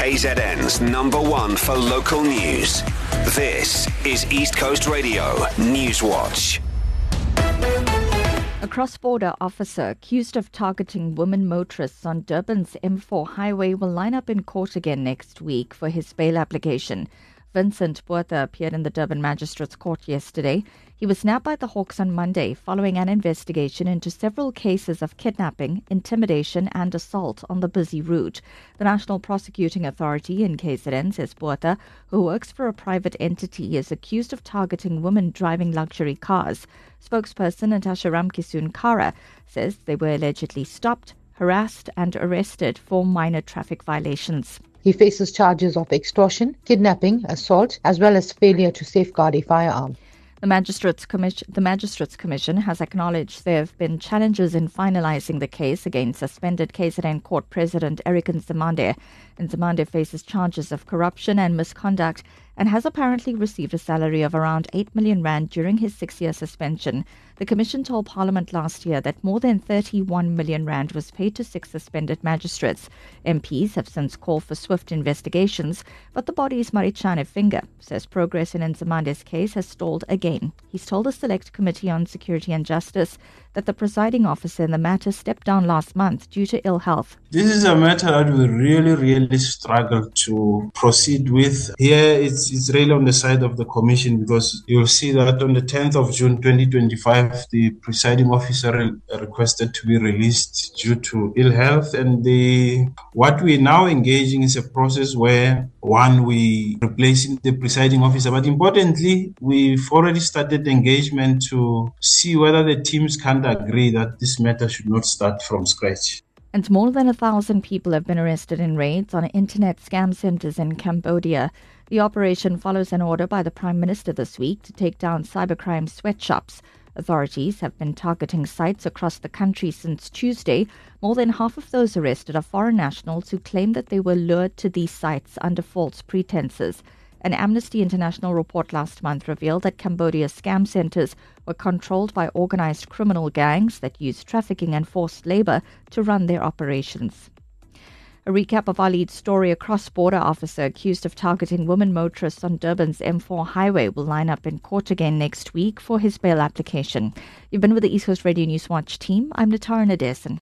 KZN's #1 for local news. This is East Coast Radio News Watch. A cross-border officer accused of targeting women motorists on Durban's M4 highway will line up in court again next week for his bail application. Vincent Botha appeared in the Durban Magistrates Court yesterday. He was nabbed by the Hawks on Monday following an investigation into several cases of kidnapping, intimidation and assault on the busy route. The National Prosecuting Authority in KZN says Botha, who works for a private entity, is accused of targeting women driving luxury cars. Spokesperson Natasha Ramkisoon-Kara says they were allegedly stopped, harassed and arrested for minor traffic violations. He faces charges of extortion, kidnapping, assault, as well as failure to safeguard a firearm. The Magistrates Commission has acknowledged there have been challenges in finalizing the case against suspended KZN Court President Eric Nzimande. Nzimande faces charges of corruption and misconduct and has apparently received a salary of around 8 million rand during his 6-year suspension. The Commission told Parliament last year that more than 31 million rand was paid to 6 suspended magistrates. MPs have since called for swift investigations, but the body's Marichane Finger says progress in Nzimande's case has stalled again. He's told the Select Committee on Security and Justice that the presiding officer in the matter stepped down last month due to ill health. This is a matter that we really struggle to proceed with. Here it's really on the side of the Commission, because you'll see that on the 10th of June 2025, the presiding officer requested to be released due to ill health. And what we're now engaging is a process where, one, we replacing the presiding officer. But importantly, we've already started engagement to see whether the teams can agree that this matter should not start from scratch. And more than 1,000 people have been arrested in raids on internet scam centers in Cambodia. The operation follows an order by the Prime Minister this week to take down cybercrime sweatshops. Authorities have been targeting sites across the country since Tuesday. More than half of those arrested are foreign nationals who claim that they were lured to these sites under false pretenses. An Amnesty International report last month revealed that Cambodia's scam centers were controlled by organized criminal gangs that use trafficking and forced labor to run their operations. A recap of our lead story: a cross-border officer accused of targeting women motorists on Durban's M4 highway will line up in court again next week for his bail application. You've been with the East Coast Radio News Watch team. I'm Natara Nadesan.